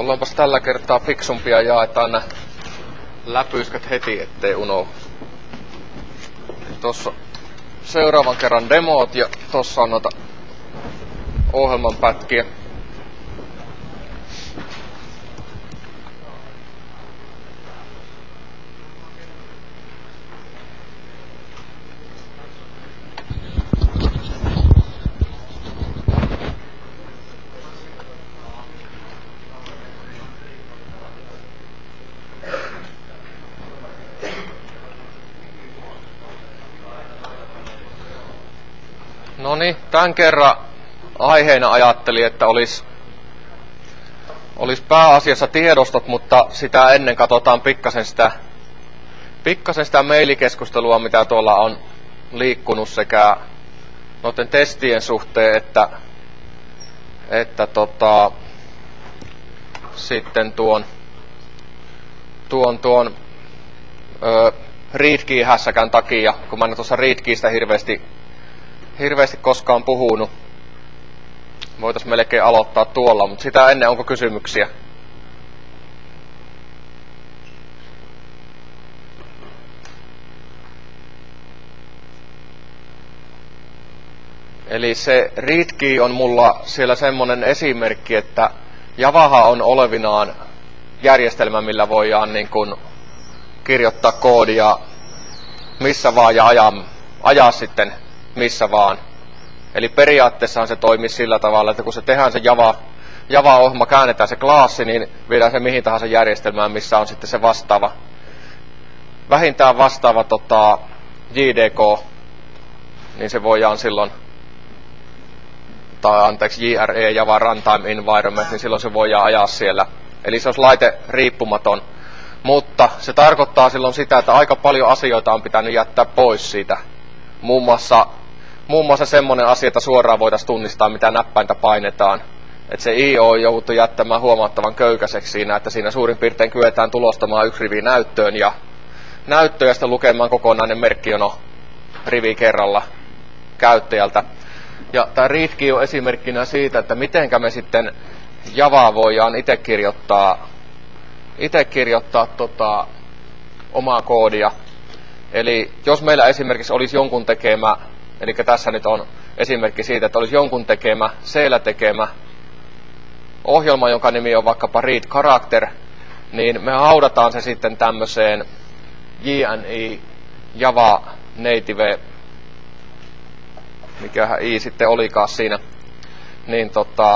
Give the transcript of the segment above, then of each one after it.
Ollaanpas tällä kertaa fiksumpia, jaetaan nää läpyskät heti, ettei unohdu. Tossa seuraavan kerran demot ja tossa on noita ohjelman pätkiä. Noniin, tän kerran aiheena ajattelin, että olisi pääasiassa tiedostot, mutta sitä ennen katsotaan pikkasen sitä mailikeskustelua, mitä tuolla on liikkunut sekä noiden testien suhteen, että sitten tuon readkey hässäkän takia, kun mä en tuossa readkeystä hirveästi koskaan puhunut. Voitais melkein aloittaa tuolla, mutta sitä ennen onko kysymyksiä? Eli se readkey on mulla siellä semmonen esimerkki, että Javahan on olevinaan järjestelmä, millä voidaan niin kun kirjoittaa koodia missä vaan ja ajaa sitten missä vaan. Eli periaatteessahan se toimii sillä tavalla, että kun se tehdään se Java-ohjelma, käännetään se klaassi, niin viedään se mihin tahansa järjestelmään, missä on sitten se vähintään vastaava JDK, niin se voidaan silloin, JRE, Java Runtime Environment, niin silloin se voidaan ajaa siellä. Eli se olisi laite riippumaton. Mutta se tarkoittaa silloin sitä, että aika paljon asioita on pitänyt jättää pois siitä. Muun muassa semmoinen asia, että suoraan voitaisiin tunnistaa, mitä näppäintä painetaan. Että se IO on jouduttu jättämään huomattavan köykäiseksi siinä, että siinä suurin piirtein kyetään tulostamaan yksi rivi näyttöön ja sitten lukemaan kokonainen merkkijono rivi kerralla käyttäjältä. Ja tämä readkey on esimerkkinä siitä, että mitenkä me sitten Javaa voidaan itse kirjoittaa omaa koodia. Eli jos meillä esimerkiksi olisi jonkun tekemä, eli tässä nyt on esimerkki siitä, että olisi jonkun tekemä, C-llä tekemä ohjelma, jonka nimi on vaikkapa read character, niin me haudataan se sitten tämmöiseen JNI Java Native, mikähän I sitten olikaan siinä, niin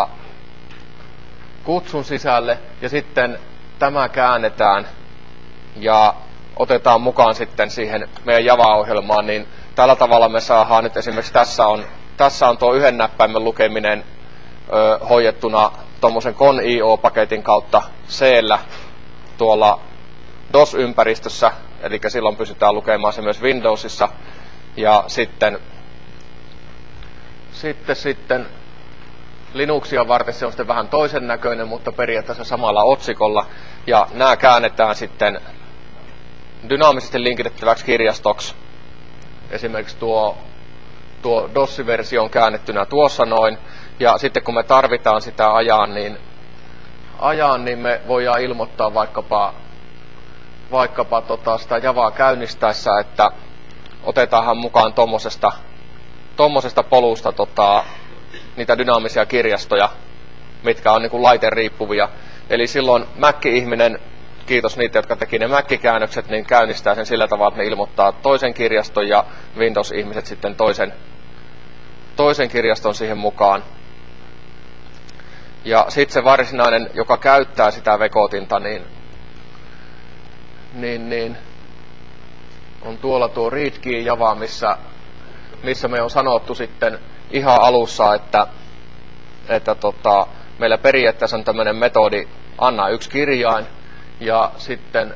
kutsun sisälle ja sitten tämä käännetään ja otetaan mukaan sitten siihen meidän Java-ohjelmaan, niin tällä tavalla me saadaan nyt esimerkiksi tässä on tuo yhden näppäimen lukeminen hoidettuna tuommoisen conio-paketin kautta C-llä tuolla DOS-ympäristössä, eli silloin pystytään lukemaan se myös Windowsissa, ja sitten Linuxia varten se on sitten vähän toisen näköinen, mutta periaatteessa samalla otsikolla, ja nämä käännetään sitten dynaamisesti linkitettäväksi kirjastoksi. Esimerkiksi tuo DOS-versio on käännettynä tuossa noin, ja sitten kun me tarvitaan sitä ajan, niin me voidaan ilmoittaa vaikkapa sitä Javaa käynnistäessä, että otetaanhan mukaan tommosesta polusta niitä dynaamisia kirjastoja, mitkä on niin kuin laiteriippuvia. Eli silloin Mac-ihminen, kiitos niitä, jotka teki ne Mac-käännökset, niin käynnistää sen sillä tavalla, että ne ilmoittaa toisen kirjaston ja Windows-ihmiset sitten toisen kirjaston siihen mukaan. Ja sitten se varsinainen, joka käyttää sitä vekotinta, niin on tuolla tuo readkey Java, missä me on sanottu sitten ihan alussa, että meillä periaatteessa on tämmöinen metodi anna yksi kirjain, ja sitten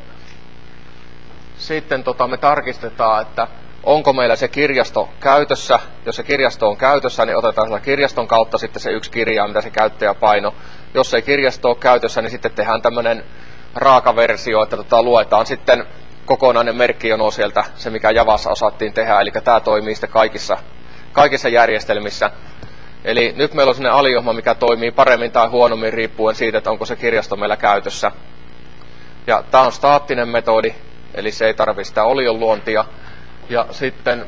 me tarkistetaan, että onko meillä se kirjasto käytössä. Jos se kirjasto on käytössä, niin otetaan sitä kirjaston kautta sitten se yksi kirjain, mitä se käyttäjä paino. Jos ei kirjasto ole käytössä, niin sitten tehdään tämmöinen raaka versio, että luetaan sitten kokonainen merkkijono sieltä, se mikä Javassa osattiin tehdä. Eli tämä toimii sitten kaikissa järjestelmissä. Eli nyt meillä on sellainen aliohma, mikä toimii paremmin tai huonommin riippuen siitä, että onko se kirjasto meillä käytössä. Ja tämä on staattinen metodi, eli se ei tarvitse sitä olion luontia. Ja sitten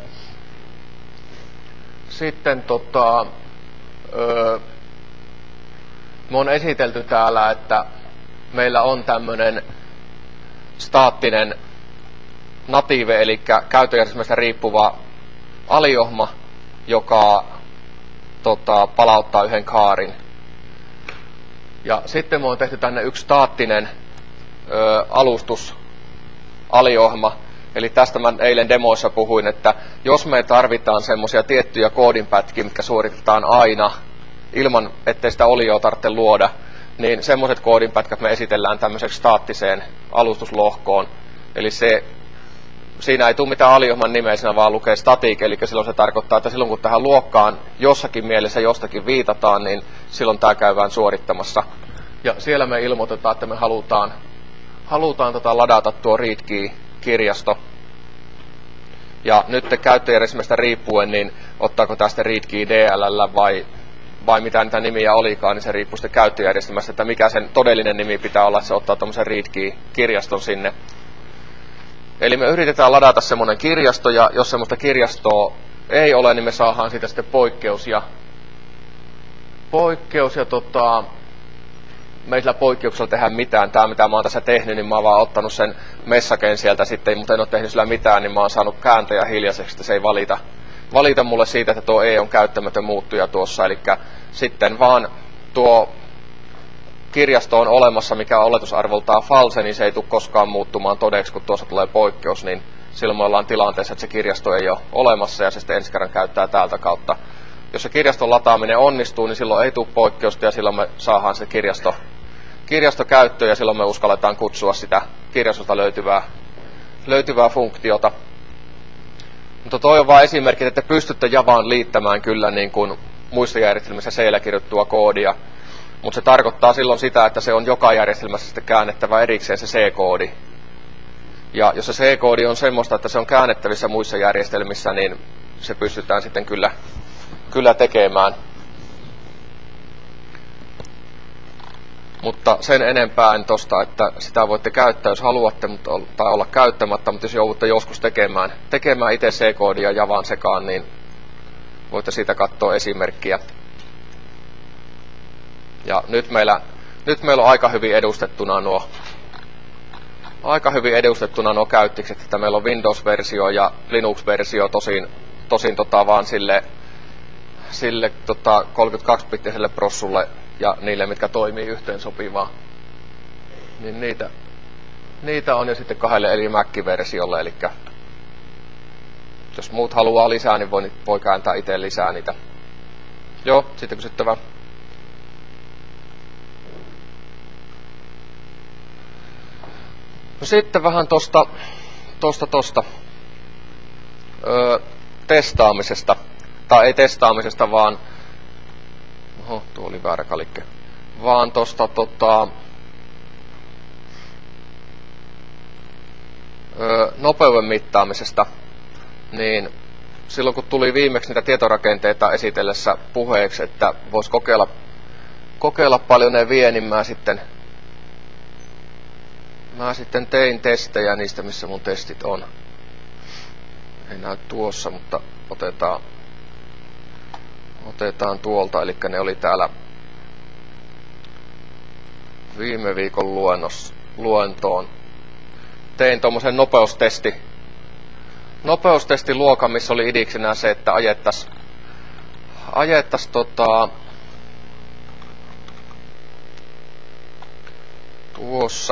me on esitelty täällä, että meillä on tämmöinen staattinen native, eli käyttöjärjestelmästä riippuva aliohma, joka palauttaa yhden kaarin. Ja sitten me on tehty tänne yksi staattinen alustusaliohma. Eli tästä mä eilen demoissa puhuin, että jos me tarvitaan semmoisia tiettyjä koodinpätkiä, mitkä suoritetaan aina, ilman ettei sitä olioa tarvitse luoda, niin semmoiset koodinpätkät me esitellään tämmöiseksi staattiseen alustuslohkoon. Eli siinä ei tule mitään aliohman nimeä, vaan lukee static, eli silloin se tarkoittaa, että silloin kun tähän luokkaan jossakin mielessä jostakin viitataan, niin silloin tämä käydään suorittamassa. Ja siellä me ilmoitetaan, että me halutaan ladata tuo readkey-kirjasto. Ja nyt käyttöjärjestelmästä riippuen, niin ottaako tästä readkey DLL vai mitä niitä nimiä olikaan, niin se riippuu sitten käyttöjärjestelmästä, että mikä sen todellinen nimi pitää olla, että se ottaa tämmöisen readkey-kirjaston sinne. Eli me yritetään ladata semmoinen kirjasto, ja jos semmoista kirjastoa ei ole, niin me saadaan siitä sitten poikkeus ja me ei sillä poikkeuksella tehdä mitään. Tämä mitä mä oon tässä tehnyt, niin mä oon vaan ottanut sen messagen sieltä sitten, mutta en ole tehnyt sillä mitään, niin mä oon saanut kääntäjä hiljaiseksi, että se ei valita mulle siitä, että tuo ei on käyttämätön muuttuja tuossa. Eli sitten vaan tuo kirjasto on olemassa, mikä on oletusarvoltaan false, niin se ei tule koskaan muuttumaan todeksi, kun tuossa tulee poikkeus, niin silloin me ollaan tilanteessa, että se kirjasto ei ole olemassa ja se sitten ensi kerran käyttää täältä kautta. Jos se kirjaston lataaminen onnistuu, niin silloin ei tule poikkeusta ja silloin me saadaan se kirjasto käyttöön ja silloin me uskalletaan kutsua sitä kirjastosta löytyvää funktiota. Mutta toi on vain esimerkki, että pystytte Javaan liittämään kyllä niin kuin muissa järjestelmissä C-llä kirjoittua koodia. Mutta se tarkoittaa silloin sitä, että se on joka järjestelmässä sitten käännettävä erikseen se C-koodi. Ja jos se C-koodi on semmoista, että se on käännettävissä muissa järjestelmissä, niin se pystytään sitten kyllä tekemään. Mutta sen enempää en tosta, että sitä voitte käyttää, jos haluatte, tai olla käyttämättä, mutta jos joudutte joskus tekemään itse C-koodia Javaan sekaan, niin voitte siitä katsoa esimerkkiä. Ja nyt meillä on aika hyvin edustettuna nuo käyttikset, että meillä on Windows-versio ja Linux-versio tosin vaan sille 32-bittiselle prossulle ja niille, mitkä toimii yhteen sopivaa. Niin niitä on jo sitten 2 eri Mac-versiolle, eli jos muut haluaa lisää, niin voi kääntää itse lisää niitä. Joo, sitten kysyttävä. No sitten vähän tosta testaamisesta. Tai ei testaamisesta, vaan tuo oli väärä kalikke. Vaan tosta nopeuden mittaamisesta. Niin silloin kun tuli viimeksi niitä tietorakenteita esitellessä puheeksi, että voisi kokeilla paljon ne vie, niin mä sitten tein testejä niistä, missä mun testit on. Ei näy tuossa, mutta otetaan tuolta, eli ne oli täällä viime viikon luentoon. Tein tommosen nopeustestiluokan, missä oli idiksenä se, että ajettas tuossa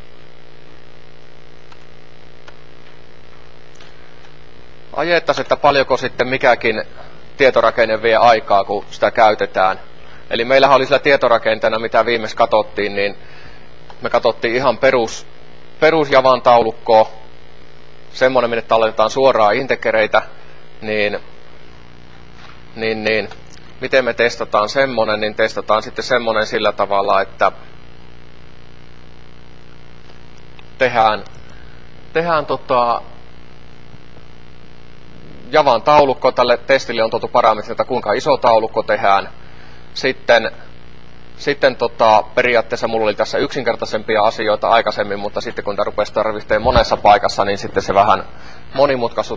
että paljonko sitten mikäkin tietorakenne vie aikaa, kun sitä käytetään. Eli meillähän oli sillä tietorakenteena, mitä viimeksi katsottiin, niin me katsottiin ihan perus Javan taulukkoa, semmoinen, minne talletetaan suoraan integereitä, niin miten me testataan semmoinen, niin testataan sitten semmoinen sillä tavalla, että tehdään Javan taulukko, tälle testille on tuotu parametrit, että kuinka iso taulukko tehdään, Sitten periaatteessa mulla oli tässä yksinkertaisempia asioita aikaisemmin, mutta sitten kun tämä rupesi tarvitsemaan monessa paikassa, niin sitten se vähän monimutkaistui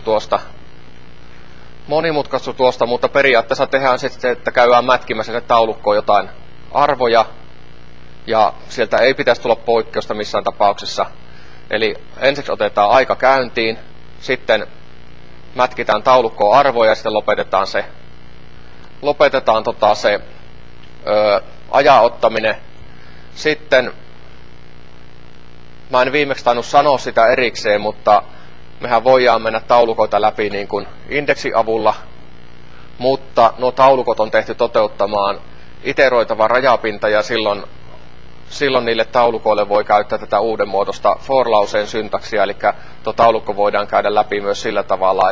tuosta, mutta periaatteessa tehdään sitten se, että käydään mätkimässä se taulukkoon jotain arvoja, ja sieltä ei pitäisi tulla poikkeusta missään tapauksessa. Eli ensiksi otetaan aika käyntiin, sitten mätkitään taulukkoon arvoja ja sitten lopetetaan se ajan ottaminen. Sitten, mä en viimeksi tainnut sanoa sitä erikseen, mutta mehän voidaan mennä taulukoita läpi niin kuin indeksin avulla, mutta nuo taulukot on tehty toteuttamaan iteroitava rajapinta ja silloin niille taulukoille voi käyttää tätä uudenmuotoista for-lauseen syntaksia, eli tuo taulukko voidaan käydä läpi myös sillä tavalla,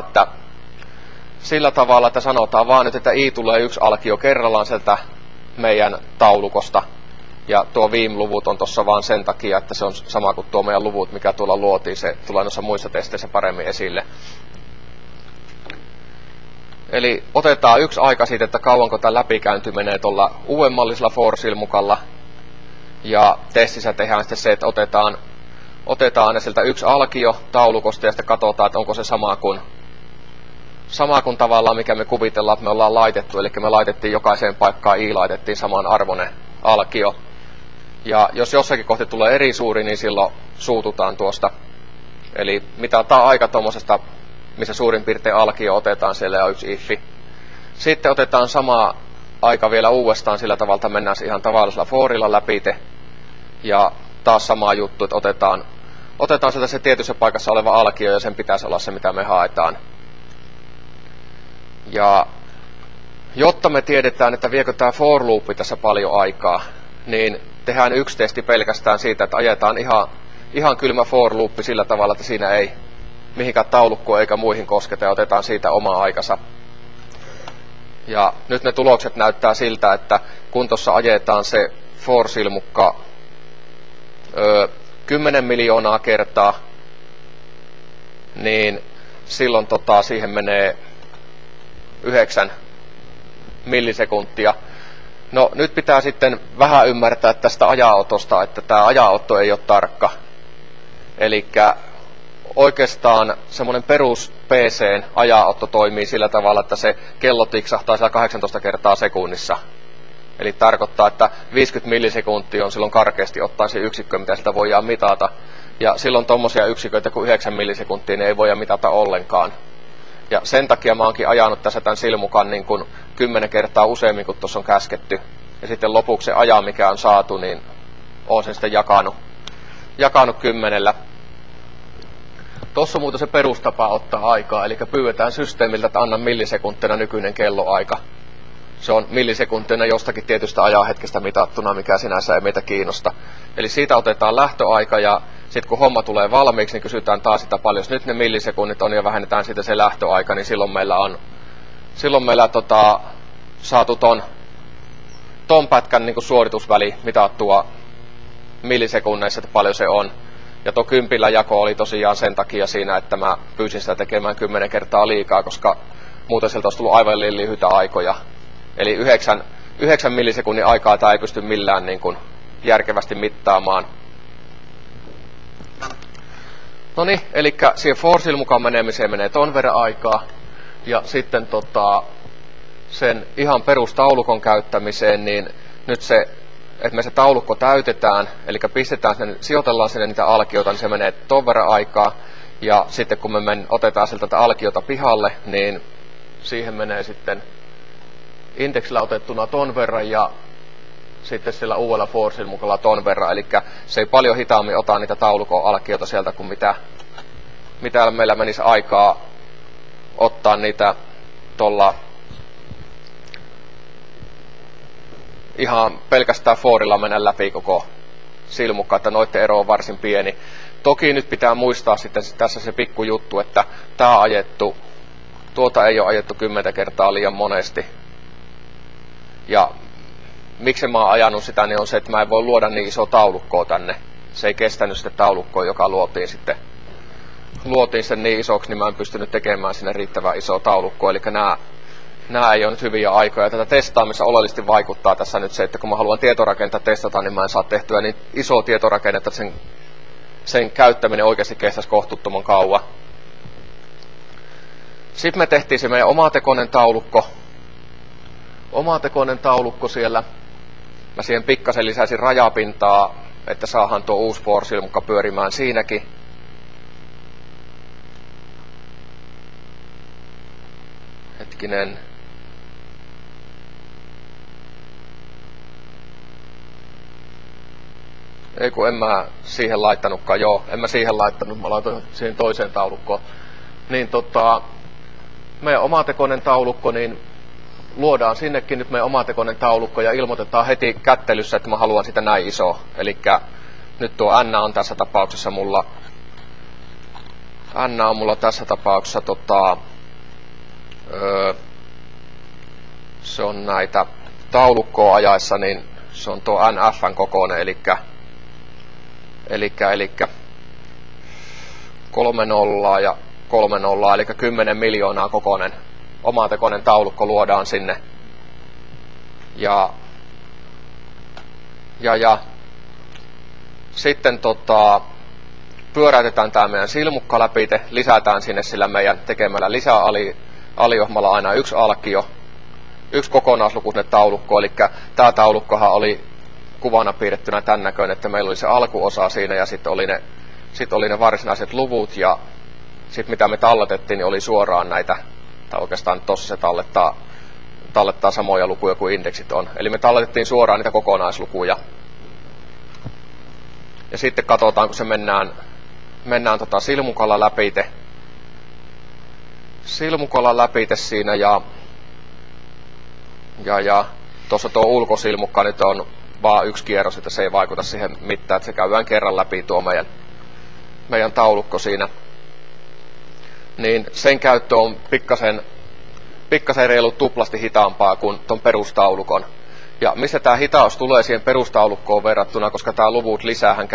että sanotaan vaan nyt, että i tulee yksi alkio kerrallaan sieltä meidän taulukosta, ja tuo viim-luvut on tuossa vaan sen takia, että se on sama kuin tuo meidän luvut, mikä tuolla luotiin, se tulee noissa muissa testeissä paremmin esille. Eli otetaan yksi aika siitä, että kauanko tämä läpikäynti menee tuolla uudemmallisella for-silmukalla, ja testissä tehdään sitten se, että otetaan aina sieltä yksi alkio taulukosta ja sitten katsotaan, että onko se sama kuin tavallaan mikä me kuvitellaan, että me ollaan laitettu. Eli me laitettiin jokaiseen paikkaan laitettiin saman arvoinen alkio. Ja jos jossakin kohti tulee eri suuri, niin silloin suututaan tuosta. Eli mitataan aika tuommoisesta, missä suurin piirtein alkio otetaan, siellä on yksi ifi. Sitten otetaan sama aika vielä uudestaan, sillä tavalla mennään ihan tavallisella forilla läpite. Ja taas sama juttu, että otetaan sieltä se tietyssä paikassa oleva alkio, ja sen pitäisi olla se, mitä me haetaan. Ja jotta me tiedetään, että viekö tämä for loopi tässä paljon aikaa, niin tehdään yksi testi pelkästään siitä, että ajetaan ihan kylmä for loopi sillä tavalla, että siinä ei mihinkään taulukkoon eikä muihin kosketa, ja otetaan siitä oma aikansa. Ja nyt ne tulokset näyttää siltä, että kun tuossa ajetaan se for-silmukka 10 miljoonaa kertaa, niin silloin siihen menee 9 millisekuntia. No nyt pitää sitten vähän ymmärtää tästä ajanotosta, että tämä ajanotto ei ole tarkka. Elikkä oikeastaan semmoinen perus PC:n ajanotto toimii sillä tavalla, että se kello tiksahtaa siellä 18 kertaa sekunnissa. Eli tarkoittaa, että 50 millisekuntia on silloin karkeasti ottaen se yksikkö, mitä sitä voidaan mitata. Ja silloin tommosia yksiköitä kuin 9 millisekuntia, niin ei voida mitata ollenkaan. Ja sen takia mä oonkin ajanut tässä tämän silmukan niin kuin 10 kertaa useammin kuin tuossa on käsketty. Ja sitten lopuksi se ajan, mikä on saatu, niin oon sen sitten jakanut 10. Tuossa on muuten se perustapa ottaa aikaa, eli pyydetään systeemiltä, että anna millisekuntina nykyinen kelloaika. Se on millisekuntina jostakin tietystä ajanhetkestä mitattuna, mikä sinänsä ei meitä kiinnosta. Eli siitä otetaan lähtöaika, ja sitten kun homma tulee valmiiksi, niin kysytään taas sitä paljon. Jos nyt ne millisekunnit on ja vähennetään siitä se lähtöaika, niin silloin meillä saatu ton pätkän niin kuin suoritusväli mitattua millisekunneissa, että paljon se on. Ja tuo 10 jako oli tosiaan sen takia siinä, että mä pyysin sitä tekemään 10 kertaa liikaa, koska muuten sieltä olisi tullut aivan liian lyhyitä aikoja. Eli 9 millisekunnin aikaa tämä ei pysty millään niin kuin järkevästi mittaamaan. Noniin, eli siihen for-silmukaan menemiseen menee ton verran aikaa. Ja sitten sen ihan perustaulukon käyttämiseen, niin nyt se, että me se taulukko täytetään, eli sijoitellaan sinne niitä alkioita, niin se menee ton verran aikaa. Ja sitten kun me otetaan sieltä tätä alkiota pihalle, niin siihen menee sitten indeksillä otettuna ton verran ja sitten sillä uudella for-silmukalla ton verran. Eli se ei paljon hitaammin ota niitä taulukon alkioita sieltä kuin mitä meillä menisi aikaa ottaa niitä tuolla ihan pelkästään forilla mennä läpi koko silmukka, että noitten ero on varsin pieni. Toki nyt pitää muistaa sitten tässä se pikku juttu, että tää on ajettu, tuota ei ole ajettu 10 kertaa liian monesti. Ja miksi mä oon ajanut sitä, niin on se, että mä en voi luoda niin iso taulukkoa tänne. Se ei kestänyt sitten taulukkoa, joka luotiin sen niin isoksi, niin mä en pystynyt tekemään sinne riittävän iso taulukkoa. Eli nämä nämä ei ole nyt hyviä aikoja. Tätä testaamista oleellisesti vaikuttaa tässä nyt se, että kun mä haluan tietorakennetta testata, niin mä en saa tehtyä niin isoa tietorakennetta, että sen käyttäminen oikeasti kestäisi kohtuuttoman kauan. Sitten me tehtiin se meidän omatekoinen taulukko. Omatekoinen taulukko siellä. Mä siihen pikkasen lisäsin rajapintaa, että saadaan tuo uusi FOR-silmukka pyörimään siinäkin. Hetkinen. Ei kun en mä siihen laittanutkaan, joo, en mä siihen laittanut, mä laitoin siihen toiseen taulukkoon. Niin meidän omatekoinen taulukko, niin luodaan sinnekin nyt meidän omatekoinen taulukko ja ilmoitetaan heti kättelyssä, että mä haluan sitä näin iso. Elikkä nyt tuo N on tässä tapauksessa mulla, tässä tapauksessa se on näitä taulukkoa ajaessa, niin se on tuo NF:n kokoinen, elikkä 3 nollaa ja 3 nollaa, eli 10 miljoonaa kokoinen omatekoinen taulukko luodaan sinne. Ja sitten pyöräytetään tämä meidän silmukka läpi, lisätään sinne sillä meidän tekemällä lisäaliohmalla aina yksi alkio, yksi kokonaislukuinen taulukko, eli tämä taulukkohan oli kuvana piirrettynä tämän näköinen, että meillä oli se alkuosa siinä ja sitten oli ne varsinaiset luvut ja sitten mitä me talletettiin, niin oli suoraan näitä, tai oikeastaan tossa se tallettaa samoja lukuja kuin indeksit on. Eli me talletettiin suoraan niitä kokonaislukuja. Ja sitten katsotaan, kun se mennään silmukalla läpite siinä ja tuossa tuo ulkosilmukka nyt on vaan yksi kierros, että se ei vaikuta siihen mitään, että se käydään kerran läpi tuo meidän taulukko siinä. Niin sen käyttö on pikkasen reilu tuplasti hitaampaa kuin ton perustaulukon. Ja mistä tämä hitaus tulee siihen perustaulukkoon verrattuna, koska tämä luvut lisäähän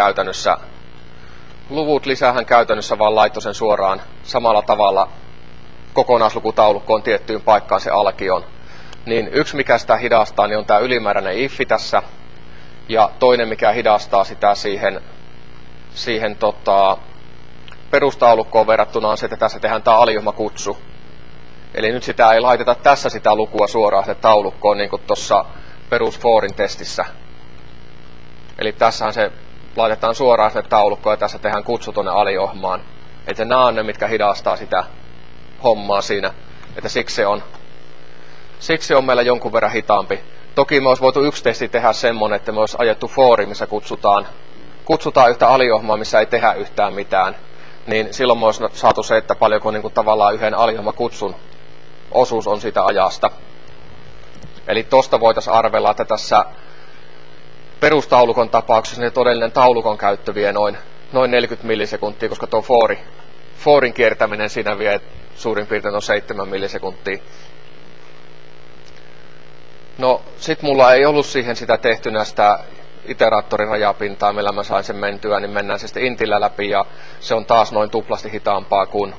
käytännössä vaan laittoi sen suoraan samalla tavalla kokonaislukutaulukkoon tiettyyn paikkaan se alkion. Niin yksi mikä sitä hidastaa, niin on tämä ylimääräinen iffi tässä. Ja toinen mikä hidastaa sitä siihen perustaulukkoon verrattuna on se, että tässä tehdään tämä aliohmakutsu. Eli nyt sitä ei laiteta tässä sitä lukua suoraan se taulukkoon niin kuin tuossa perus FORin testissä. Eli tässähän se laitetaan suoraan sinne taulukkoon ja tässä tehdään kutsu tuonne aliohmaan. Että nämä on ne, mitkä hidastaa sitä hommaa siinä. Että siksi se on meillä jonkun verran hitaampi. Toki me olisi voitu yksi testi tehdä semmonen, että me olisi ajettu FORi, missä kutsutaan yhtä aliohmaa, missä ei tehdä yhtään mitään. Niin silloin me olisi saatu se, että paljonko niin kuin tavallaan yhden aliohmakutsun osuus on siitä ajasta. Eli tosta voitaisiin arvella, että tässä perustaulukon tapauksessa niin todellinen taulukon käyttö vie noin 40 millisekuntia, koska tuo FORin kiertäminen siinä vie suurin piirtein on 7 millisekuntia. No sit mulla ei ollut siihen sitä tehtynä sitä iteraattorin rajapintaa, millä mä sain sen mentyä, niin mennään se sitten intillä läpi ja se on taas noin tuplasti hitaampaa kuin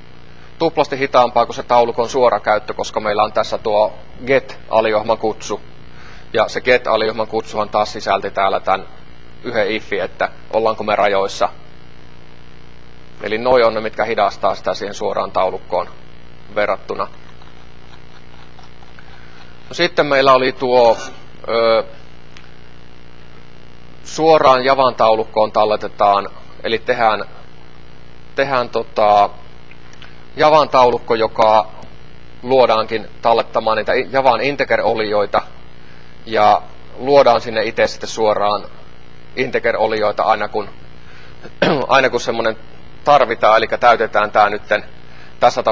se taulukon suora käyttö, koska meillä on tässä tuo get-aliohman kutsu. Ja se get-aliohman kutsuhan taas sisälti täällä tämän yhden iffi, että ollaanko me rajoissa. Eli noi on ne, mitkä hidastaa sitä siihen suoraan taulukkoon verrattuna. No sitten meillä oli tuo suoraan Javan taulukkoon talletetaan, eli tehdään Javan taulukko, joka luodaankin tallettamaan niitä Javan integer-olioita ja luodaan sinne itse sitten suoraan integer-olioita aina kun semmoinen tarvitaan, eli täytetään tämä nytten tässä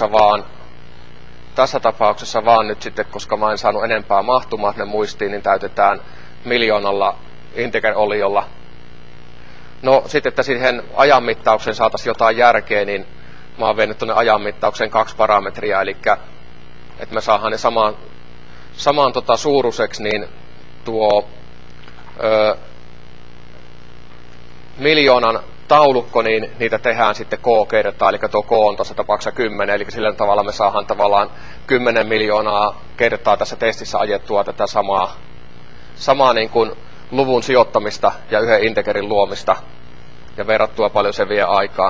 tapauksessa vaan nyt sitten, koska mä en saanut enempää mahtumaa ne muistiin, niin täytetään 1,000,000 integer-oliolla. No sitten, että siihen ajanmittaukseen saataisiin jotain järkeä, niin mä oon vienyt tuonne ajanmittaukseen 2 parametria, eli että me saadaan ne saman suuruiseksi, niin tuo taulukko, niin niitä tehdään sitten K kertaa, eli tuo K on tuossa tapauksessa 10, eli sillä tavalla me saadaan tavallaan 10 miljoonaa kertaa tässä testissä ajettua tätä samaa niin kuin luvun sijoittamista ja yhden integerin luomista, ja verrattua paljon se vie aikaa.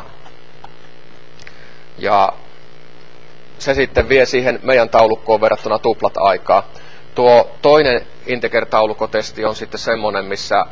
Ja se sitten vie siihen meidän taulukkoon verrattuna tuplat aikaa. Tuo toinen integer-taulukkotesti on sitten semmonen,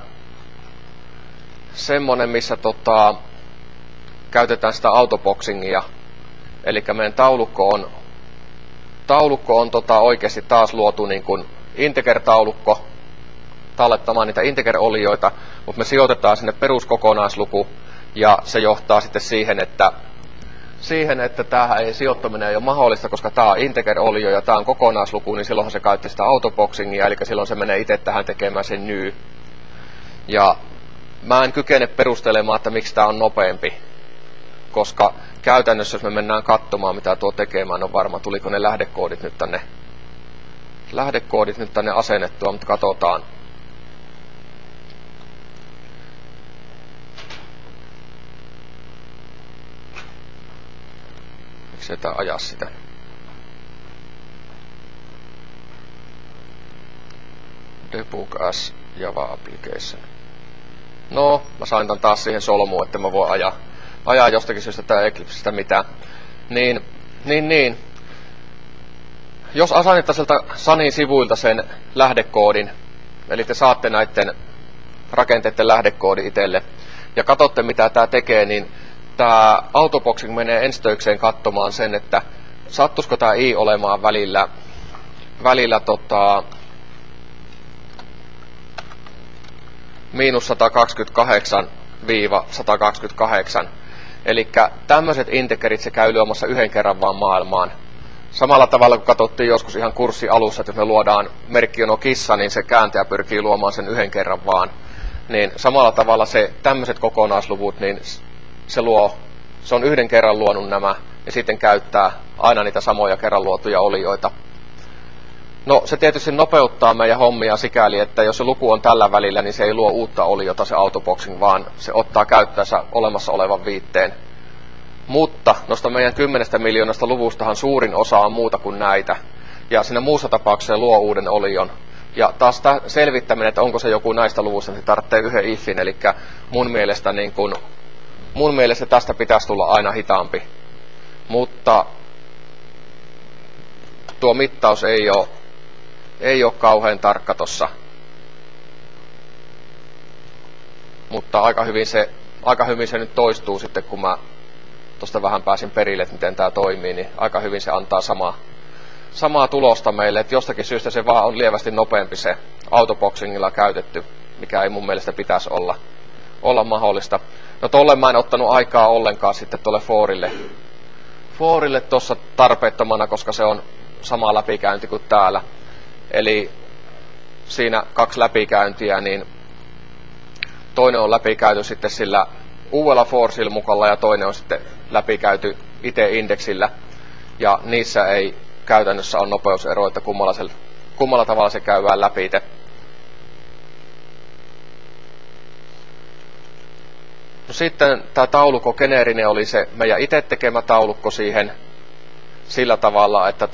missä käytetään sitä autoboxingia. Eli meidän taulukko on oikeasti taas luotu niin kuin integer-taulukko tallettamaan niitä integer-olioita, mutta me sijoitetaan sinne peruskokonaisluku, ja se johtaa sitten siihen, että tämähän ei sijoittaminen ei ole mahdollista, koska tämä on integer-olio ja tämä on kokonaisluku, niin silloinhan se käytti sitä autoboxingia, eli silloin se menee itse tähän tekemään sen new. Ja mä en kykene perustelemaan, että miksi tämä on nopeampi, koska käytännössä, jos me mennään katsomaan, mitä tuo tekemään, on varma, tuliko ne lähdekoodit nyt tänne asennettua, mutta katsotaan. Miksi tämä ajaa sitä? Debug as Java application. No, mä sain tän taas siihen solmuun, että mä voin ajaa jostakin syystä tää Eclipsestä mitään. Niin. Jos asennettaisilta Sunin sivuilta sen lähdekoodin, eli te saatte näiden rakenteiden lähdekoodi itselle, ja katsotte mitä tää tekee, niin tää autoboxing menee enstöikseen katsomaan sen, että sattuisiko tää i olemaan välillä -128-128. Eli tämmöiset integerit se käy lyömässä yhden kerran vaan maailmaan. Samalla tavalla kun katsottiin joskus ihan kurssi alussa, että jos me luodaan merkkijono kissa, niin se kääntäjä pyrkii luomaan sen yhden kerran vaan. Niin samalla tavalla se tämmöiset kokonaisluvut, niin se on yhden kerran luonut nämä ja sitten käyttää aina niitä samoja kerran luotuja olioita. No se tietysti nopeuttaa meidän hommia sikäli, että jos se luku on tällä välillä, niin se ei luo uutta oliota se autoboxing, vaan se ottaa käyttöönsä olemassa olevan viitteen. Mutta noista meidän 10 miljoonasta luvustahan suurin osa on muuta kuin näitä. Ja siinä muussa tapauksessa se luo uuden olion. Ja taas selvittäminen, että onko se joku näistä luvuista, niin se tarvitsee yhden ifin. Eli mun mielestä tästä pitäisi tulla aina hitaampi. Mutta tuo mittaus ei ole kauhean tarkka tossa. Mutta aika hyvin se nyt toistuu sitten, kun mä tosta vähän pääsin perille, että miten tää toimii, niin aika hyvin se antaa samaa tulosta meille, että jostakin syystä se vaan on lievästi nopeampi se autoboxingilla käytetty, mikä ei mun mielestä pitäisi olla mahdollista. No tolle mä en ottanut aikaa ollenkaan sitten tuolle Forille tossa tarpeettomana, koska se on sama läpikäynti kuin täällä. Eli siinä 2 läpikäyntiä, niin toinen on läpikäyty sitten sillä uudella for-silmukalla ja toinen on sitten läpikäyty itse indeksillä. Ja niissä ei käytännössä ole nopeusero, että kummalla tavalla se käydään läpi itse. No sitten tämä taulukko geneerinen oli se meidän itse tekemä taulukko siihen sillä tavalla, että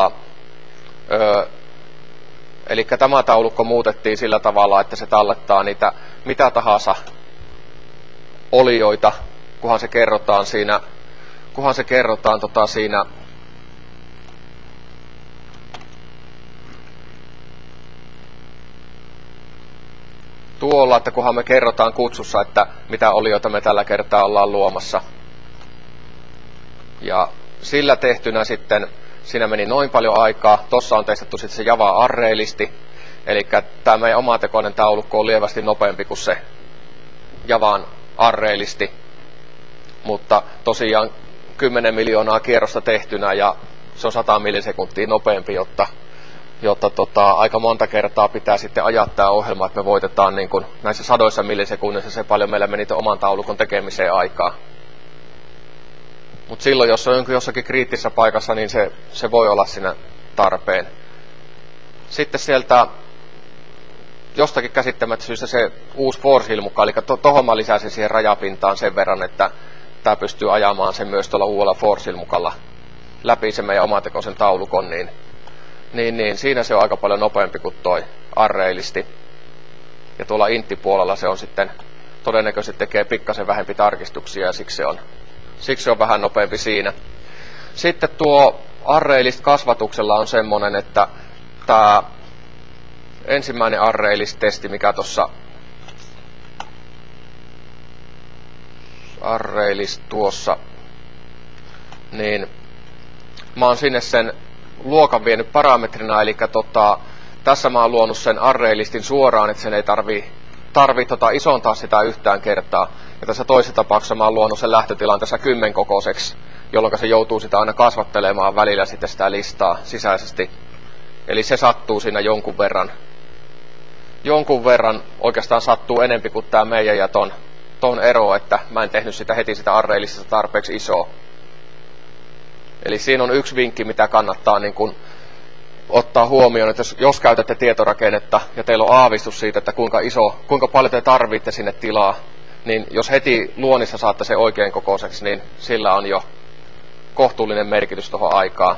eli tämä taulukko muutettiin sillä tavalla, että se tallettaa niitä mitä tahansa olioita, kunhan se kerrotaan siinä tuolla, että kunhan me kerrotaan kutsussa, että mitä olioita me tällä kertaa ollaan luomassa. Ja sillä tehtynä sitten siinä meni noin paljon aikaa. Tossa on testattu sitten se Java arraylisti. Eli tämä meidän omatekoinen taulukko on lievästi nopeampi kuin se Javan arraylisti. Mutta tosiaan 10 miljoonaa kierrosta tehtynä ja se on 100 millisekuntia nopeampi, jotta aika monta kertaa pitää sitten ajaa tämä ohjelma, että me voitetaan niin kuin näissä sadoissa millisekunnissa se paljon meillä meni oman taulukon tekemiseen aikaa. Mutta silloin, jos on jossakin kriittisessä paikassa, niin se voi olla siinä tarpeen. Sitten sieltä jostakin käsittämättä syystä se uusi force hill mukaan, eli tohon mä lisäsin siihen rajapintaan sen verran, että tää pystyy ajamaan sen myös tuolla uudella force hill mukalla läpi sen meidän omatekoisen taulukon, niin siinä se on aika paljon nopeampi kuin toi arreilisti. Ja tuolla Intti-puolella se on sitten todennäköisesti tekee pikkasen vähempi tarkistuksia ja siksi se on vähän nopeampi siinä. Sitten tuo arreilist kasvatuksella on semmonen, että tää ensimmäinen arreilist-testi, mikä tuossa arreilist tuossa, niin mä oon sinne sen luokan vienyt parametrina, eli tässä mä oon luonut sen arreilistin suoraan, että sen ei tarvii isontaa sitä yhtään kertaa. Ja tässä toisessa tapauksessa mä oon luonut sen lähtötilan tässä 10-kokoiseksi, jolloin se joutuu sitä aina kasvattelemaan välillä sitten sitä listaa sisäisesti. Eli se sattuu siinä jonkun verran oikeastaan sattuu enempi kuin tää meidän ja ton ero, että mä en tehnyt sitä heti sitä arreilistista tarpeeksi isoa. Eli siinä on yksi vinkki, mitä kannattaa niin kun ottaa huomioon, että jos käytätte tietorakennetta ja teillä on aavistus siitä, että kuinka paljon te tarvitte sinne tilaa, niin jos heti luonnissa saatte sen oikein kokoiseksi, niin sillä on jo kohtuullinen merkitys tuohon aikaan.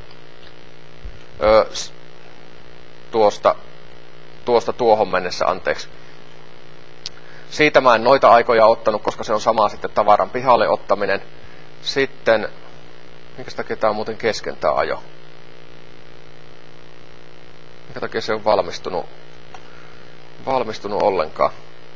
Tuosta tuohon mennessä, anteeksi. Siitä mä en noita aikoja ottanut, koska se on sama sitten tavaran pihalle ottaminen. Sitten, minkä takia tää on muuten kesken tää ajo? Minkä takia se on valmistunut ollenkaan?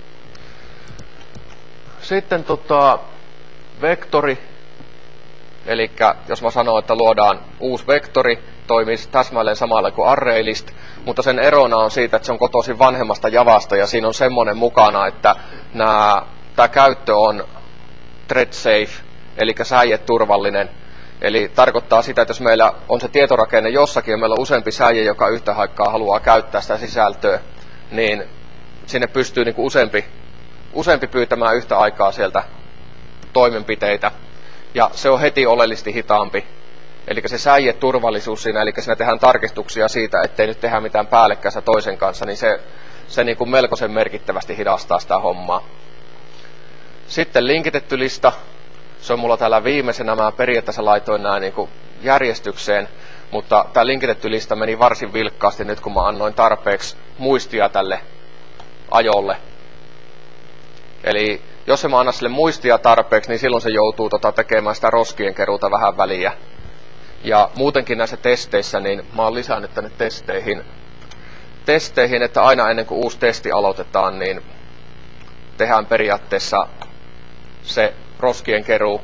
Sitten vektori. Eli jos mä sanon, että luodaan uusi vektori, toimii täsmälleen samalla kuin arreilist, mutta sen erona on siitä, että se on kotoisin vanhemmasta Javasta ja siinä on semmoinen mukana, että tämä käyttö on thread safe, eli säijeturvallinen. Eli tarkoittaa sitä, että jos meillä on se tietorakenne jossakin ja meillä on useampi säie, joka yhtä aikaa haluaa käyttää sitä sisältöä, niin sinne pystyy niin kuin useampi pyytämään yhtä aikaa sieltä toimenpiteitä. Ja se on heti oleellisesti hitaampi. Eli se säijeturvallisuus siinä, eli siinä tehdään tarkistuksia siitä, ettei nyt tehdä mitään päällekkäistä toisen kanssa, niin se niin kuin melkoisen merkittävästi hidastaa sitä hommaa. Sitten linkitetty lista. Se on mulla täällä viimeisenä. Mä periaatteessa laitoin nämä niin kuin järjestykseen, mutta tämä linkitetty lista meni varsin vilkkaasti nyt, kun mä annoin tarpeeksi muistia tälle ajolle. Eli jos mä annan sille muistia tarpeeksi, niin silloin se joutuu tekemään sitä roskien keruuta vähän väliä. Ja muutenkin näissä testeissä, niin mä oon lisännyt tänne testeihin, että aina ennen kuin uusi testi aloitetaan, niin tehdään periaatteessa se roskien keruu.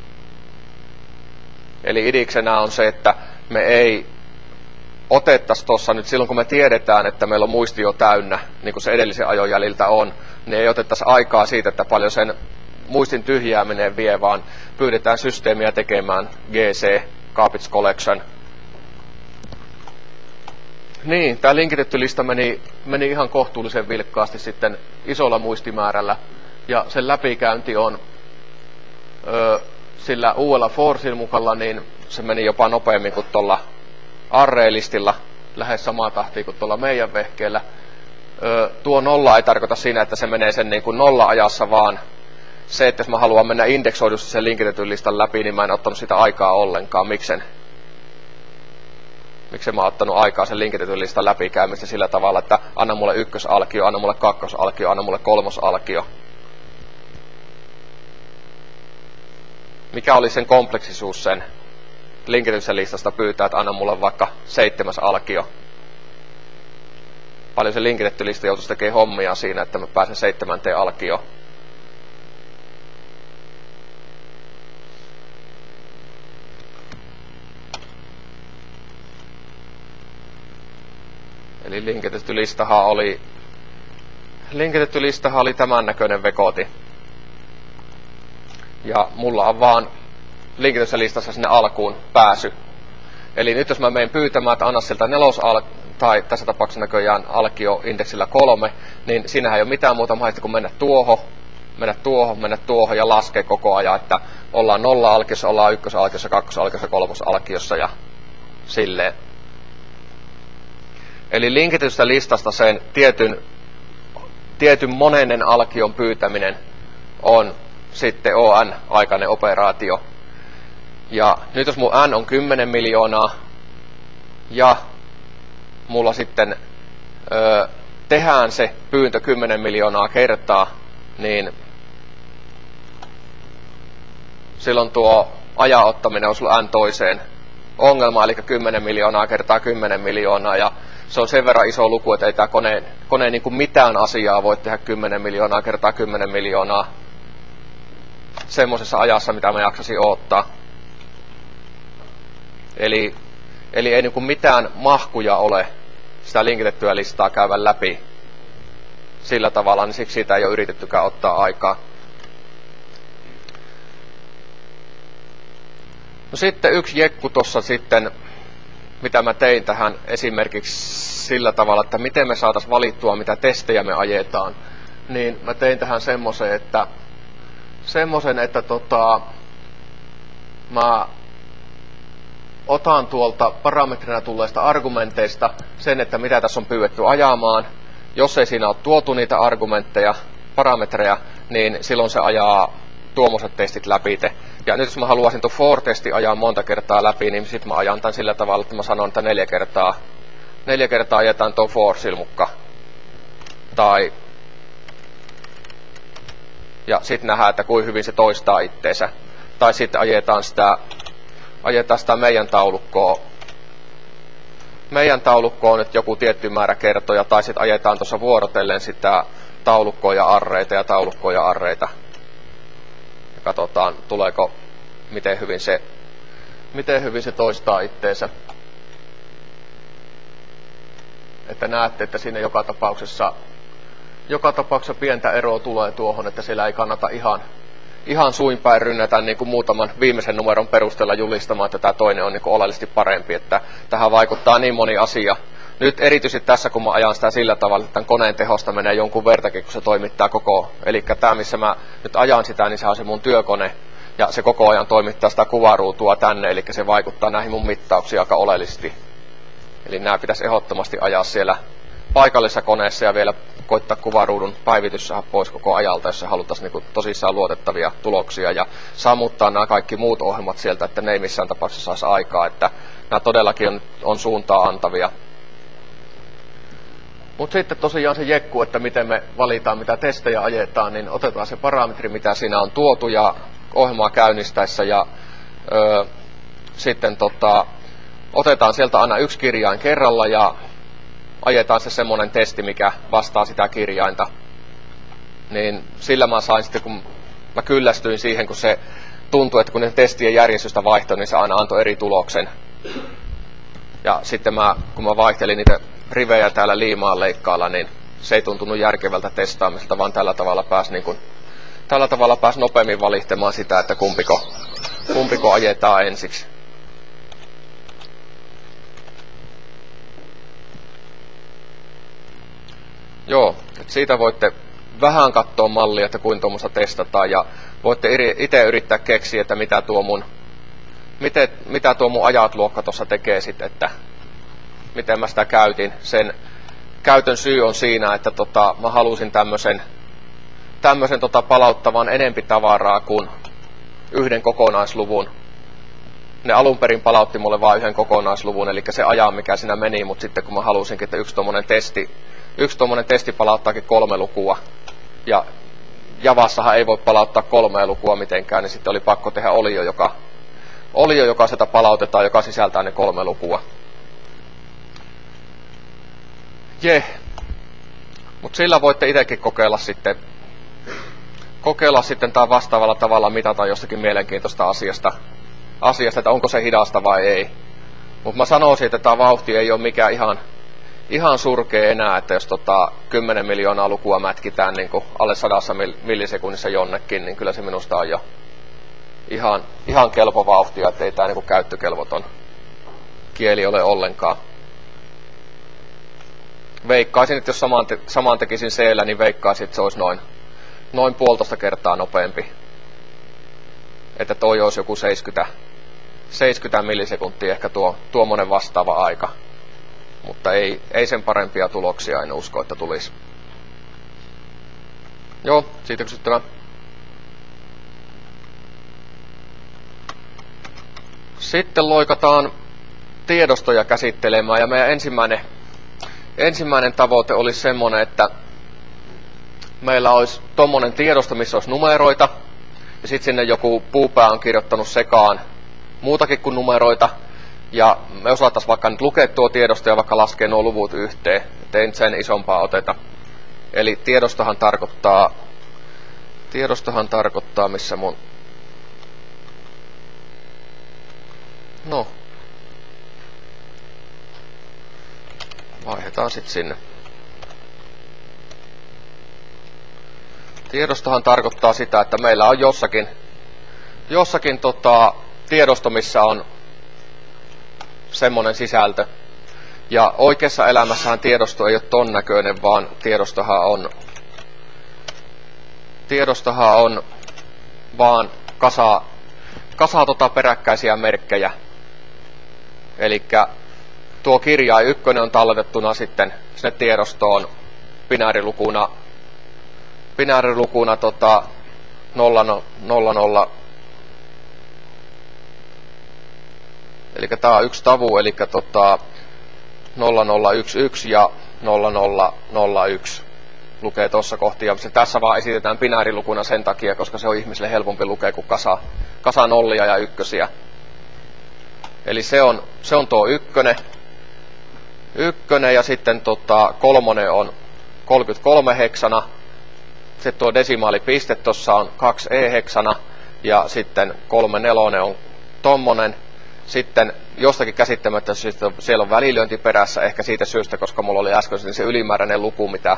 Eli idiksenä on se, että me ei otettaisi tuossa nyt silloin, kun me tiedetään, että meillä on muistio täynnä, niin kuin se edellisen ajon jäljiltä on, niin ei otettaisi aikaa siitä, että paljon sen muistin tyhjääminen vie, vaan pyydetään systeemiä tekemään GC, Garbage Collection. Niin, tämä linkitetty lista meni ihan kohtuullisen vilkkaasti sitten isolla muistimäärällä, ja sen läpikäynti on sillä uudella Forcein mukalla, niin se meni jopa nopeammin kuin tuolla arreilistilla, lähes samaa tahtia kuin tuolla meidän vehkeellä. Tuo nolla ei tarkoita siinä, että se menee sen niin kuin nolla-ajassa, vaan se, että jos mä haluan mennä indeksoidusti sen linkitetyn listan läpi, niin mä en ottanut sitä aikaa ollenkaan. Miksen mä oon ottanut aikaa sen linkitetyn listan läpikäymistä sillä tavalla, että anna mulle ykkösalkio, anna mulle kakkosalkio, anna mulle kolmosalkio. Mikä oli sen kompleksisuus sen linkityksen listasta pyytää, että anna mulle vaikka 7. alkio. Paljon se linkitetty lista joutuisi tekemään hommia siinä, että mä pääsen 7. alkioon. Eli linkitetty listahan oli tämän näköinen vekoti. Ja mulla on vaan linkitetyssä listassa sinne alkuun pääsy. Eli nyt jos mä menen pyytämään, että anna sieltä tai tässä tapauksessa näköjään alkio indeksillä 3, niin siinähän ei ole mitään muuta mahdollista kuin mennä tuohon ja laskea koko ajan, että ollaan 0 alkiossa, ollaan 1 alkiossa, 2 alkiossa, 3 alkiossa ja silleen. Eli linkitetystä listasta sen tietyn tietyn monennen alkion pyytäminen on sitten ON-aikainen operaatio. Ja nyt jos mun N on 10 miljoonaa ja mulla sitten tehdään se pyyntö 10 miljoonaa kertaa, niin silloin tuo ajanottaminen on sulla N toiseen ongelma, eli 10 miljoonaa kertaa 10 miljoonaa, ja se on sen verran iso luku, että ei tämä kone niin kuin mitään asiaa voi tehdä 10 miljoonaa kertaa 10 miljoonaa semmoisessa ajassa, mitä mä jaksasin odottaa. Eli ei niin kuin mitään mahkuja ole sitä linkitettyä listaa käydä läpi sillä tavalla, niin siksi siitä ei ole yritettykään ottaa aikaa. No sitten yksi jekku tuossa sitten, mitä mä tein tähän esimerkiksi sillä tavalla, että miten me saataisiin valittua, mitä testejä me ajetaan, niin mä tein tähän semmoisen, että mä otan tuolta parametrina tulleista argumenteista sen, että mitä tässä on pyydetty ajamaan. Jos ei siinä ole tuotu niitä argumentteja, parametreja, niin silloin se ajaa tuommoiset testit läpi. Ja nyt jos mä haluaisin tuon for-testi ajaa monta kertaa läpi, niin sit mä ajan tämän sillä tavalla, että mä sanon, että 4 kertaa ajetaan tuo for-silmukka. Ja sitten nähdään, että kuinka hyvin se toistaa itteensä. Tai sitten ajetaan sitä meidän taulukkoa. Meidän taulukko on nyt joku tietty määrä kertoja, tai sitten ajetaan tuossa vuorotellen sitä taulukkoa ja arreita. Ja katsotaan, miten hyvin se toistaa itteensä. Että näette, että siinä joka tapauksessa pientä eroa tulee tuohon, että siellä ei kannata ihan suinpäin rynnätä niin kuin muutaman viimeisen numeron perusteella julistamaan, että tämä toinen on niin kuin oleellisesti parempi, että tähän vaikuttaa niin moni asia. Nyt erityisesti tässä, kun mä ajan sitä sillä tavalla, että tämän koneen tehosta menee jonkun vertakin, kun se toimittaa eli tämä, missä mä nyt ajan sitä, niin se on se mun työkone, ja se koko ajan toimittaa sitä kuvaruutua tänne, eli se vaikuttaa näihin mun mittauksiin aika oleellisesti. Eli nämä pitäisi ehdottomasti ajaa siellä paikallisessa koneessa ja vielä koittaa kuvaruudun päivitys saada pois koko ajalta, jos se haluttaisiin niin tosissaan luotettavia tuloksia ja sammuttaa nämä kaikki muut ohjelmat sieltä, että ne ei missään tapauksessa saisi aikaa, että nämä todellakin on suuntaa antavia. Mutta sitten tosiaan se jekku, että miten me valitaan, mitä testejä ajetaan, niin otetaan se parametri, mitä siinä on tuotu ja ohjelmaa käynnistäessä ja sitten otetaan sieltä aina yksi kirjain kerralla ja ajetaan se semmoinen testi, mikä vastaa sitä kirjainta. Niin sillä mä sain sitten, kun mä kyllästyin siihen, kun se tuntui, että kun ne testien järjestystä vaihtoi, niin se aina antoi eri tuloksen. Ja sitten kun mä vaihtelin niitä rivejä täällä liimaan leikkaalla, niin se ei tuntunut järkevältä testaamiselta, vaan tällä tavalla pääsi nopeammin valittamaan sitä, että kumpiko ajetaan ensiksi. Joo, että siitä voitte vähän katsoa mallia, että kuinka tuommoista testataan, ja voitte itse yrittää keksiä, että mitä tuo mun ajatluokka tuossa tekee sitten, että miten mä sitä käytin. Sen käytön syy on siinä, että mä halusin tämmöisen palauttavan enempi tavaraa kuin yhden kokonaisluvun. Ne alun perin palautti mulle vain yhden kokonaisluvun, eli se ajan, mikä siinä meni, mutta sitten kun mä halusinkin, että yksi tuommoinen testi palauttaakin 3 lukua, ja Javassahan ei voi palauttaa 3 lukua mitenkään, niin sitten oli pakko tehdä olio, joka sitä palautetaan, joka sisältää ne 3 lukua. Mutta sillä voitte itsekin kokeilla sitten tai vastaavalla tavalla mitata jostakin mielenkiintoista asiasta, että onko se hidasta vai ei. Mutta mä sanoisin, että tämä vauhti ei ole mikään ihan surkea enää, että jos 10 miljoonaa lukua mätkitään niin kuin alle 100 millisekunnissa jonnekin, niin kyllä se minusta on jo ihan kelpo vauhtia, että ei tämä niin kuin käyttökelvoton kieli ole ollenkaan. Veikkaisin, että jos samaan tekisin C-llä, niin veikkaisin, että se olisi noin 1,5 kertaa nopeampi. Että toi olisi joku 70 millisekuntia ehkä tuommoinen vastaava aika. Mutta ei sen parempia tuloksia en usko, että tulisi. Joo, siitä kysyttävä. Sitten loikataan tiedostoja käsittelemään ja meidän ensimmäinen tavoite olisi semmonen, että meillä olisi tommonen tiedosto, missä olisi numeroita ja sitten sinne joku puupää on kirjoittanut sekaan muutakin kuin numeroita ja me osattaisiin vaikka nyt lukea tuo tiedosto ja vaikka laskea nuo luvut yhteen, ettei nyt sen isompaa oteta. Eli tiedostohan tarkoittaa missä mun... No. Vaihdetaan sit sinne. Tiedostohan tarkoittaa sitä, että meillä on jossakin tiedosto, missä on semmonen sisältö. Ja oikeassa elämässähän tiedosto ei ole ton näköinen, vaan tiedostohan on vaan kasa peräkkäisiä merkkejä. Elikkä tuo kirjain 1 on talletettuna sitten sinne tiedostoon binäärilukuna 00. Elikkä tää on yksi tavu, elikkä 0011 ja 0001 lukee tossa kohti. Ja se tässä vaan esitetään binäärilukuna sen takia, koska se on ihmiselle helpompi lukea kuin kasa nollia ja ykkösiä. Eli se on tuo ykkönen ja sitten 3 on 33 heksana. Sitten tuo desimaalipiste tossa on 2 e-heksana ja sitten 34 on tommonen. Sitten jostakin käsittämättä syystä siellä on välilyönti perässä, ehkä siitä syystä, koska mulla oli äsken se ylimääräinen luku, mitä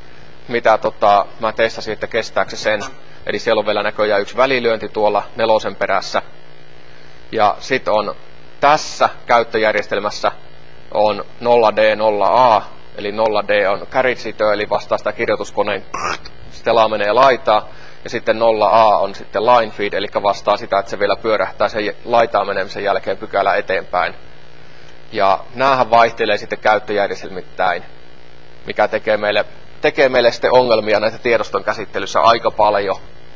mä testasin, että kestääkö se sen. Eli siellä on vielä näköjään yksi välilyönti tuolla 4 perässä. Ja sit on tässä käyttöjärjestelmässä on 0D0A, eli 0D on carriage eli vastaa sitä kirjoituskoneen stela menee laitaa. Ja sitten 0A on sitten line feed, eli vastaa sitä, että se vielä pyörähtää sen laitaan menemisen jälkeen pykälä eteenpäin. Ja näähän vaihtelee sitten käyttöjärjestelmittäin, mikä tekee meille sitten ongelmia näitä tiedoston käsittelyssä aika paljon.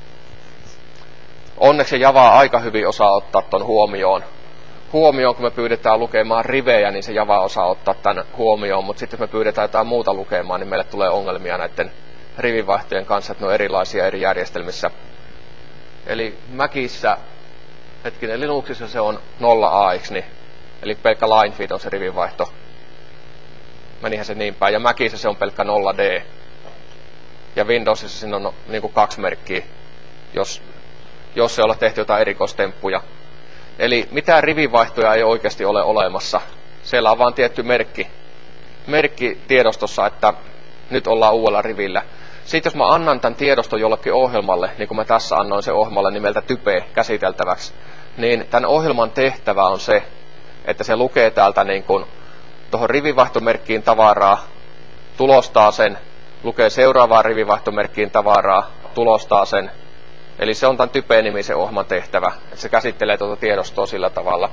Onneksi Java aika hyvin osaa ottaa ton huomioon, kun me pyydetään lukemaan rivejä, niin se Java osaa ottaa tämän huomioon, mutta sitten jos me pyydetään jotain muuta lukemaan, niin meille tulee ongelmia näiden rivivaihtojen kanssa, että ne on erilaisia eri järjestelmissä. Eli Macissä, Linuxissa se on 0A, niin? Eli pelkkä line feed on se rivivaihto. Menihän se niin päin. Ja Macissä se on pelkkä 0D. Ja Windowsissa siinä on niinku 2 merkkiä, jos se olla tehty jotain erikoistemppuja. Eli mitään rivivaihtoja ei oikeasti ole olemassa. Siellä on vaan tietty merkki tiedostossa, että nyt ollaan uudella rivillä. Sitten jos mä annan tämän tiedoston jollekin ohjelmalle, niin kuin mä tässä annoin sen ohjelmalle nimeltä type käsiteltäväksi, niin tämän ohjelman tehtävä on se, että se lukee täältä niin kuin tuohon rivivaihtomerkkiin tavaraa, tulostaa sen, lukee seuraavaan rivivaihtomerkkiin tavaraa, tulostaa sen. Eli se on tämän type-nimisen ohjelman tehtävä, että se käsittelee tuota tiedostoa sillä tavalla.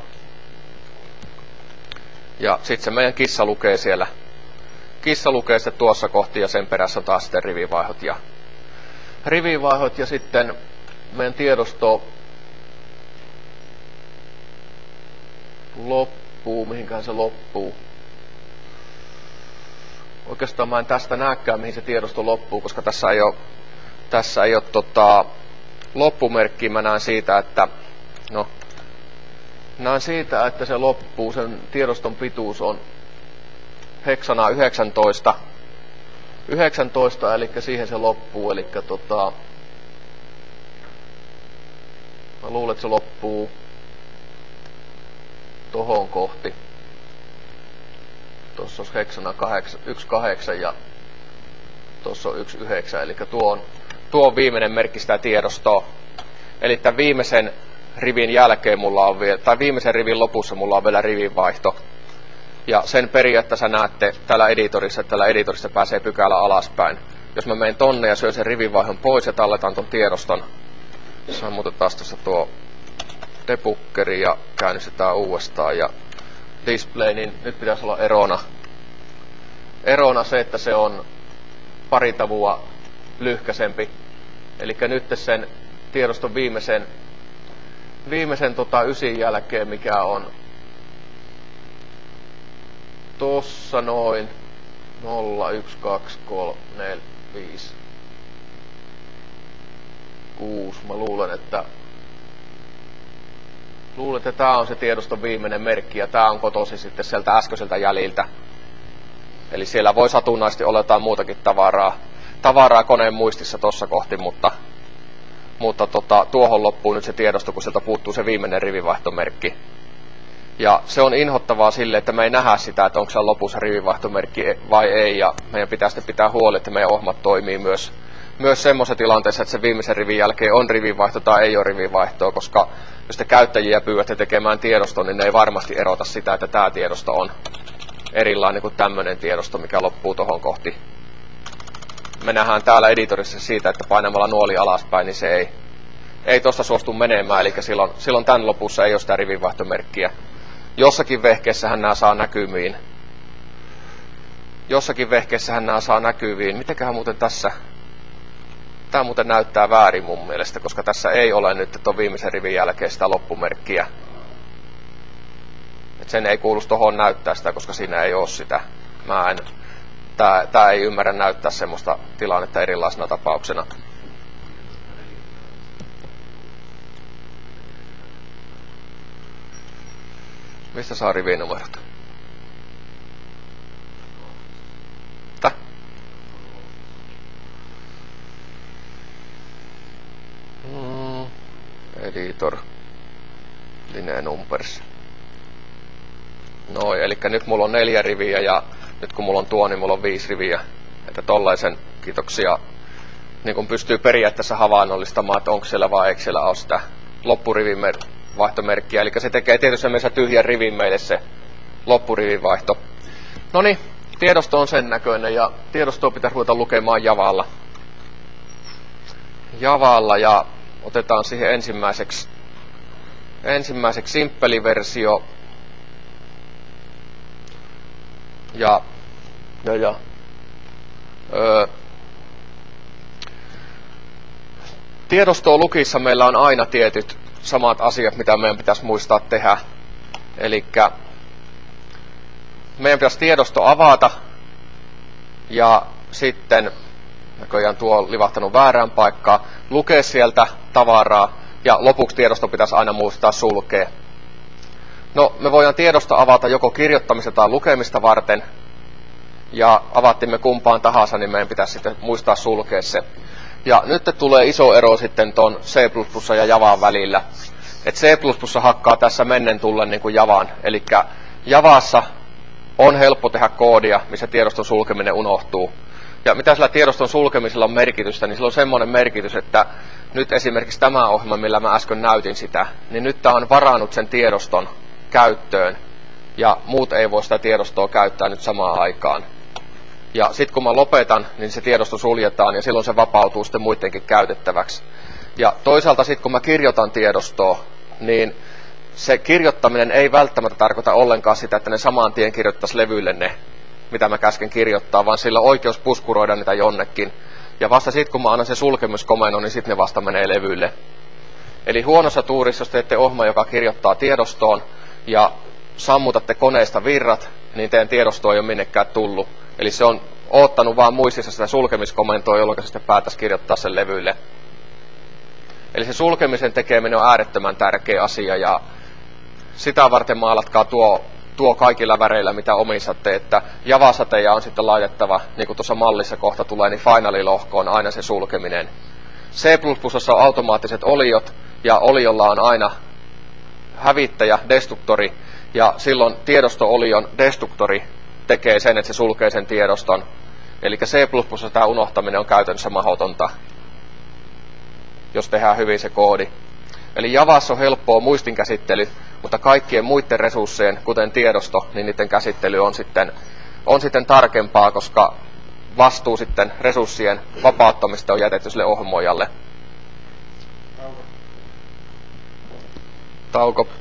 Ja sitten se meidän kissa lukee siellä. Kissa lukee sitten tuossa kohti ja sen perässä taas sitten rivivaihot ja sitten meidän tiedosto loppuu. Mihinkään se loppuu? Oikeastaan mä en tästä näekään mihin se tiedosto loppuu, koska tässä ei ole loppumerkkiä. Mä näen siitä, että se loppuu. Sen tiedoston pituus on heksana 19, eli siihen se loppuu, eli mä luulen, että se loppuu tohon kohti. Tossa on heksana 18 ja tossa on 19, eli tuo on viimeinen merkki sitä tiedostoa. Eli tämän viimeisen rivin jälkeen mulla on vielä, tai viimeisen rivin lopussa mulla on vielä rivinvaihto. Ja sen periaatteessa näette täällä editorissa pääsee pykälä alaspäin. Jos mä menen tonne ja syön sen rivinvaihon pois ja talletaan ton tiedoston, sammutetaan tuossa tuo debuggeri ja käynnistetään uudestaan ja display, niin nyt pitäisi olla erona se, että se on pari tavua lyhkäsempi. Eli nyt sen tiedoston viimeisen 9 jälkeen, mikä on tossa noin 0, 1, 2, 3, 4, 5, 6. Mä luulen, että tää on se tiedoston viimeinen merkki ja tää on kotoisin sitten sieltä äskeiseltä jäljiltä. Eli siellä voi satunnaisesti olla jotain muutakin tavaraa koneen muistissa tossa kohti, mutta tuohon loppuu nyt se tiedosto, kun sieltä puuttuu se viimeinen rivivaihtomerkki. Ja se on inhottavaa sille, että me ei nähdä sitä, että onko siellä lopussa rivivaihtomerkki vai ei. Ja meidän pitää sitten pitää huoli, että meidän ohmat toimii myös semmoisessa tilanteessa, että se viimeisen rivin jälkeen on rivivaihto tai ei ole rivivaihtoa, koska jos te käyttäjiä pyydätte tekemään tiedoston, niin ne ei varmasti erota sitä, että tämä tiedosto on erilainen kuin tämmöinen tiedosto, mikä loppuu tuohon kohti. Me nähdään täällä editorissa siitä, että painamalla nuoli alaspäin, niin se ei tuosta suostu menemään, eli silloin tämän lopussa ei ole sitä rivivaihtomerkkiä. Jossakin vehkeessähän nämä saa näkyviin. Mitenköhän muuten tässä? Tämä muuten näyttää väärin mun mielestä, koska tässä ei ole nyt tuon viimeisen rivin jälkeen sitä loppumerkkiä. Et sen ei kuulu tohon näyttää sitä, koska siinä ei ole sitä. Tää ei ymmärrä näyttää semmoista tilannetta erilaisena tapauksena. Mistä saa rivinumerot? Editor. Line numbers. Noin, eli nyt mulla on 4 riviä ja nyt kun mulla on tuo, niin mulla on 5 riviä. Että tollaisen kiitoksia niin kun pystyy periaatteessa havainnollistamaan, että onko siellä vai eikö siellä ole sitä loppurivin vaihtomerkkiä. Eli se tekee tietysti mielessä tyhjän rivin meille se loppurivin vaihto. Noniin, tiedosto on sen näköinen ja tiedostoa pitäisi ruveta lukemaan Javalla ja otetaan siihen ensimmäiseksi simppeliversio. Tiedostoa lukissa meillä on aina tietyt samat asiat, mitä meidän pitäisi muistaa tehdä. Eli meidän pitäisi tiedosto avata ja sitten, näköjään tuo on livahtanut väärään paikkaan, lukea sieltä tavaraa ja lopuksi tiedosto pitäisi aina muistaa sulkea. No, me voidaan tiedosto avata joko kirjoittamista tai lukemista varten, ja avattimme kumpaan tahansa, niin meidän pitäisi sitten muistaa sulkea se. Ja nyt tulee iso ero sitten ton C++ ja Javan välillä. Et C++ hakkaa tässä mennen tullen niin kuin Javan, eli Javassa on helppo tehdä koodia, missä tiedoston sulkeminen unohtuu. Ja mitä sillä tiedoston sulkemisella on merkitystä, niin sillä on semmoinen merkitys, että nyt esimerkiksi tämä ohjelma, millä mä äsken näytin sitä, niin nyt tää on varannut sen tiedoston käyttöön, ja muut ei voi sitä tiedostoa käyttää nyt samaan aikaan. Ja sitten kun mä lopetan, niin se tiedosto suljetaan, ja silloin se vapautuu sitten muidenkin käytettäväksi. Ja toisaalta sitten kun mä kirjoitan tiedostoa, niin se kirjoittaminen ei välttämättä tarkoita ollenkaan sitä, että ne saman tien kirjoittaisi levylle ne, mitä mä käsken kirjoittaa, vaan sillä on oikeus puskuroida niitä jonnekin. Ja vasta sitten kun mä annan sen sulkemiskomennon, niin sitten ne vasta menee levylle. Eli huonossa tuurissa, jos teette ohjelma, joka kirjoittaa tiedostoon, ja sammutatte koneesta virrat, niin teidän tiedosto ei ole minnekään tullut. Eli se on oottanut vaan muistissa sitä sulkemiskomentoa, jolloin se sitten päätäisi kirjoittaa sen levylle. Eli se sulkemisen tekeminen on äärettömän tärkeä asia, ja sitä varten maalatkaa tuo kaikilla väreillä, mitä omistatte, että Java-sateja on sitten laitettava, niin kuin tuossa mallissa kohta tulee, niin finalilohkoon aina se sulkeminen. C++ on automaattiset oliot, ja oliolla on aina hävittäjä, destruktori, ja silloin tiedosto-olion destruktori tekee sen, että se sulkee sen tiedoston. Eli C++ tämä unohtaminen on käytännössä mahdotonta, jos tehdään hyvin se koodi. Eli Javassa on helppoa muistinkäsittely, mutta kaikkien muiden resurssien, kuten tiedosto, niin niiden käsittely on sitten tarkempaa, koska vastuu sitten resurssien vapauttamista on jätetty sille ohjelmoijalle. Tauko.